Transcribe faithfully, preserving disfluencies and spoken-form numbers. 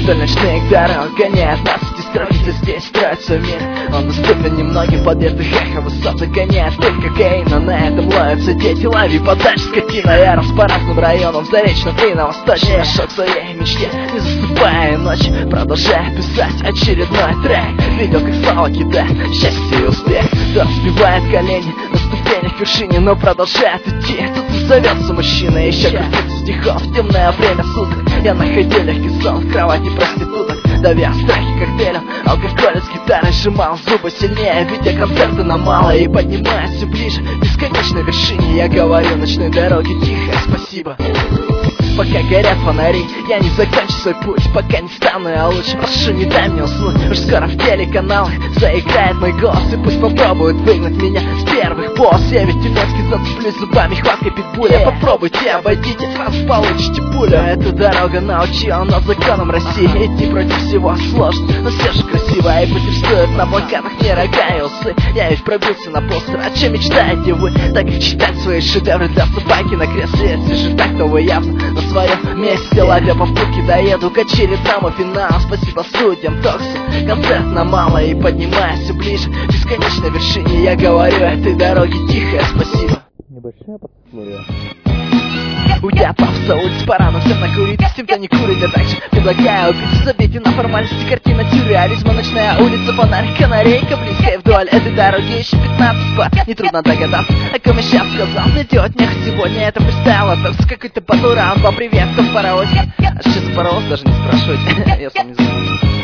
Вдоль ночных дорог гоняет нас эти строки, здесь строится мир. Он доступен немногим, подъездных эхо высот загоняет пыль кокаина. На этом ловятся дети, лови подальше, скотина. Я рос по разным районам, заречным и на восточном. Я шел к своей мечте, не заступая ночь, продолжая писать очередной трек. Видел, как слава кидает счастье и успех, да разбивает колени на ступенях к вершине, но продолжает идти. Тут зовется мужчина, еще крутится стихов. В темное время суток я находил легкий сон в кровати проституток, давя страхи коктейлем, алкоголь с гитарой сжимал зубы сильнее, видя концерты на мало и поднимаясь все ближе к бесконечной вершине. Я говорю ночной дороге тихо спасибо. Пока горят фонари, я не закончу свой путь, пока не стану я лучше. Прошу, не дай мне уснуть, уж скоро в телеканалах заиграет мой голос, и пусть попробуют выгнать меня с первых поз. Я ведь тюменский, зацеплюсь зубами, хваткой питбуля. Попробуйте, обойдите, сразу получите пулю. Эта дорога научила нас законам России идти против всего сложно, но все же красиво. И протестуют на плакатах не рога и усы. Я ведь пробился на постер, о чем мечтаете вы? Так как читать свои шедевры для собаки на кресле. Если же так, то вы явно на своем месте. Ловя попутки, доеду к очередному финалу. Спасибо студиям Токсу, концерт на мало. И поднимаясь все ближе к бесконечной вершине, я говорю этой дороге тихое спасибо. Небольшая подсловие. Уйдя по улице, пора нам всем накуриться. С тем-то не курить, я также предлагаю убиться. Забейте на формальности, картина сюрреализма. Ночная улица, фонарь, канарейка близкая вдоль этой дороги еще пятнадцать пар. Нетрудно догадаться, о ком я сейчас сказал. Мне делать нехо сегодня, это представило с какой-то батуран. Поприветствовал паровоз. А что за паровоз, даже не спрашивайте, я сам не знаю.